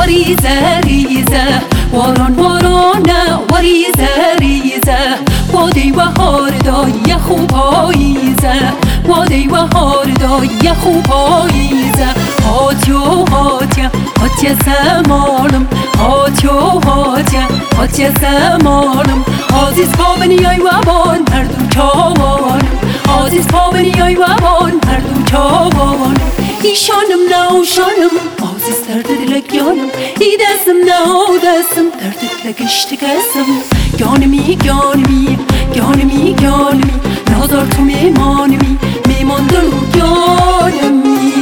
وریزه ریزه واران وارانه وریزه ریزه وادی و هاردای خوب پاییزه وادی و هاردای خوب پاییزه هاتیو هاتیا هاتیا سمالم هاتیو هاتیا هاتیا سمالم عزیز پابنیای و بان هر دو چاوانم عزیز پابنیای و بان هر دو چاوانم ایشانم نوشانم عزیز درد دلگیانم ای دستم نو دستم درد دلگشت کسم گانمی گانمی گانمی گانمی نازار تو میمانمی میمان دلو گانمی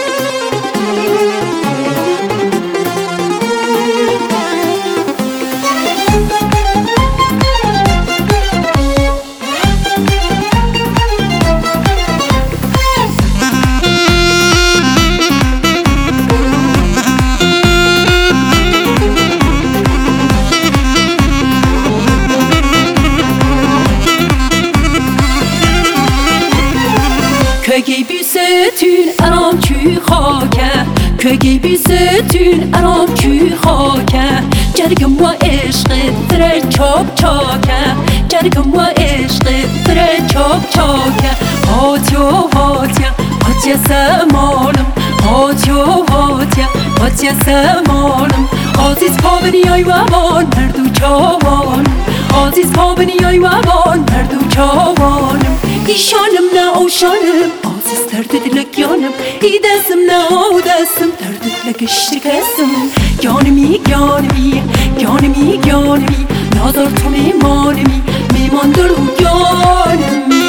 Köge büsetün aram çü hake Köge büsetün aram çü hake Cergim ve eşqi tere çok çake Cergim ve eşqi tere çok çake Hatyo hatya hatya semalım Hatyo hatya hatya semalım Aziz pabniyay ve ban her du çavanım Aziz pabniyay ve ban her du çavanım İşanım ne oşanım Aziz derdi dilek yanım İyi desim ne o desim derdi dilek işte kesim Yanimi yanimi yanimi yanimi Nazar tu mimanimi mimandır o yanimi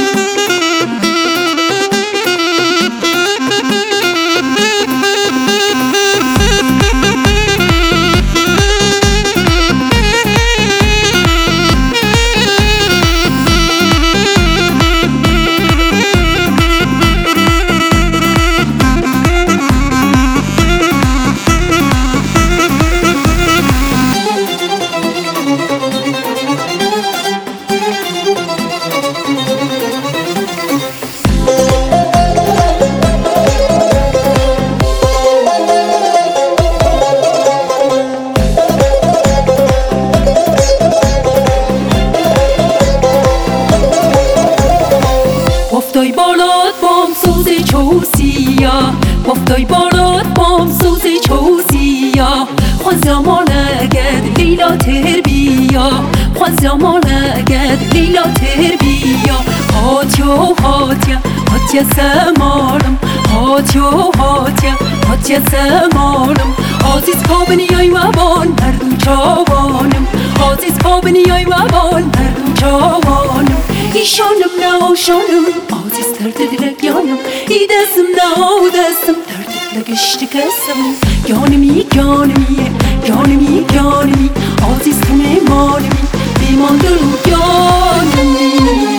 وفتای بالات بام سوزی چوسیا وفتای بالات بام سوزی چوسیا خوان زمانه گد لیلا تربیا خوان زمانه گد لیلا تربیا هاتیو هاتیا هاتیا سمالم هاتیو هاتیا هاتیا سمالم عزیز پابنیای و بان هر دو چاوانم عزیز پابنیای و بان هر دو چاوانم ایشانم نوشانم عزیز درد دلک یانم ای دستم نو دستم درد دلک اشتی کسم یانمی یانمی یانمی یانمی عزیز تو میمانمی میمان دلو یانمی